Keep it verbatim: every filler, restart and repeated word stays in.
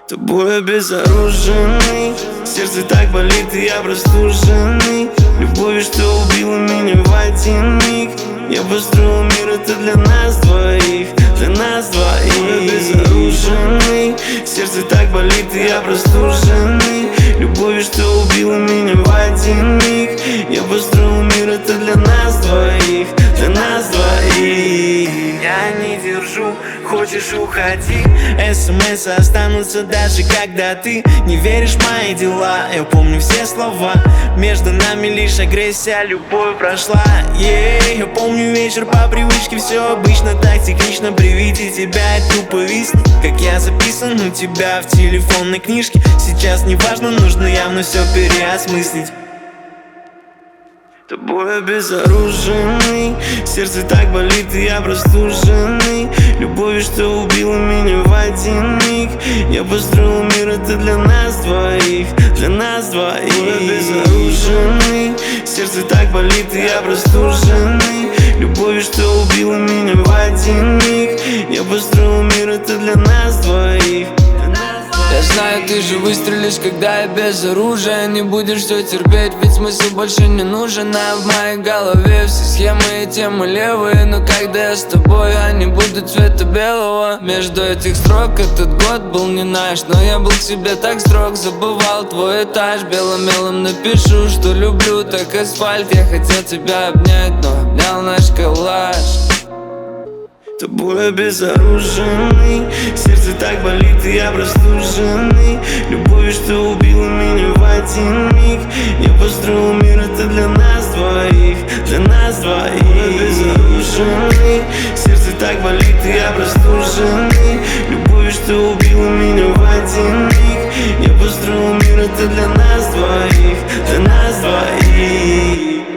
Тобой обезоруженный, сердце так болит, и я простуженный. Любовью, что убила меня в один миг. Я построил мир, это для нас двоих, для нас двоих. Тобой обезоруженный, сердце так болит, и я простуженный. Любовью, что убила меня в один миг. Я построил мир, это для нас двоих, для нас двоих. Я не держу, хочешь уходи. СМС останутся даже когда ты не веришь в мои дела. Я помню все слова, между нами лишь агрессия, любовь прошла. yeah. Я помню вечер по привычке, все обычно так технично. При виде тебя я тупо висну, как я записан у тебя в телефонной книжке. Сейчас не важно, нужно явно все переосмыслить. Тобой обезоруженный, сердце так болит, и я простуженный. Любовью, что убила меня в один миг. Я построил мир, это для нас двоих, для нас двоих. Тобой обезоруженный, сердце так болит, и я простуженный. Любовью, что убила меня в один миг. Я построил мир, это для нас двоих. Я знаю, ты же выстрелишь, когда я без оружия. Не будешь все терпеть, ведь смысл больше не нужен. А в моей голове все схемы и темы левые. Но когда я с тобой, они будут цвета белого. Между этих строк этот год был не наш, но я был к себе так строг. Забывал твой этаж, белым мелом напишу, что люблю так асфальт. Я хотел тебя обнять, но обнял наш коллаж. Тобой обезоруженный, сердце так болит, и я простуженный. Любовью, что убила меня в один миг. Я построил мир, это для нас двоих, для нас двоих. Тобой обезоруженный, сердце так болит, и я простуженный. Любовью, что убила меня в один миг. Я построил мир, это для нас двоих, для нас двоих.